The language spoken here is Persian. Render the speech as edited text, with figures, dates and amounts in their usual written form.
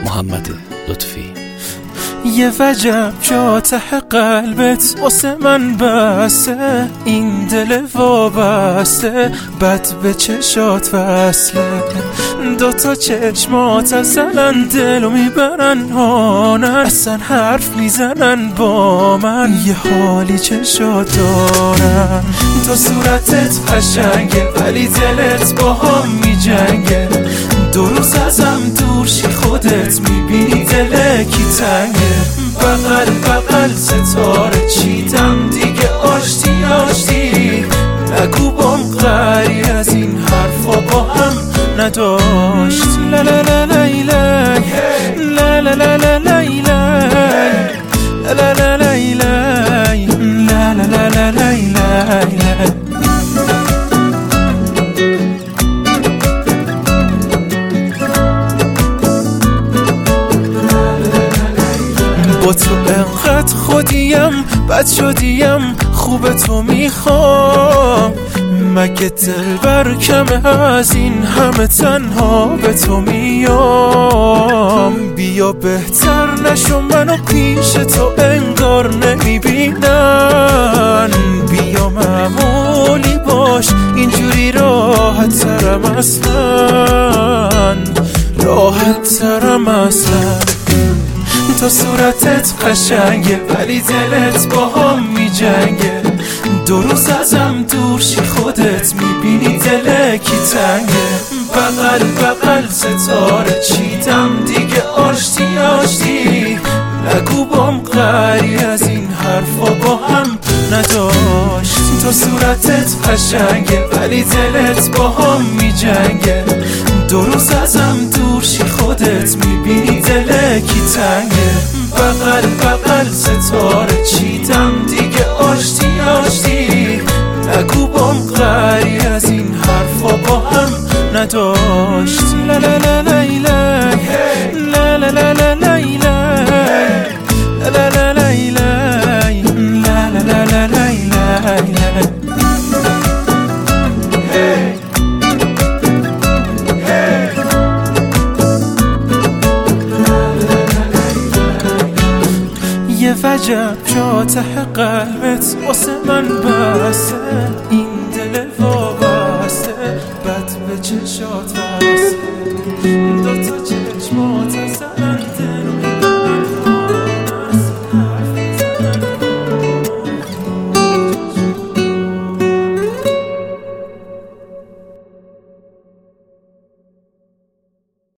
محمد لطفی. یه وجب جا ته قلبت واسه من بسته، این دل وابسته بد به چشات وصله. دوتا چشمات اصلا دلو میبرن هانن، اصلا حرف میزنن با من، یه حالی چشات دارن. تو صورتت قشنگه ولی دلت با هم میجنگه، دو روز ازم دور شی خودت میبینی دل کی تنگه. بغل بغل ستاره چیدم دیگه آشتی آشتی، نگو بام غری از این حرفا با هم نداشتی. لا لا لا لا لا لا لا لا لا لا لا لا لا لا لا. با تو انقدر خودیم بد شدیم، خوب تو میخوام، مگه دلبر کمه از این همه تنها به تو میام. بیا بهتر نشو منو پیش تو انگار نمیبینن، بیا معمولی باش اینجوری راحت ترم اصلا، راحت ترم اصلا. تو صورتت قشنگه ولی دلت با هم میجنگه، دو روز ازم دور شی خودت میبینی دل کی تنگه. بغل بغل ستاره چیدم دیگه آشتی آشتی، نگو بام غری از این حرفا با هم نداشت. تو صورتت قشنگه ولی دلت با هم میجنگه، دو روز ازم دور شی خودت میبینی دل کی تنگه. بغل بغل ستاره چیدم دیگه آشتی آشتی، نگو بام غری از این حرفا با هم نداشت. لا لا لا لا لا لا لا لا لا یه وجب جا ته قلبت واسه من بسته،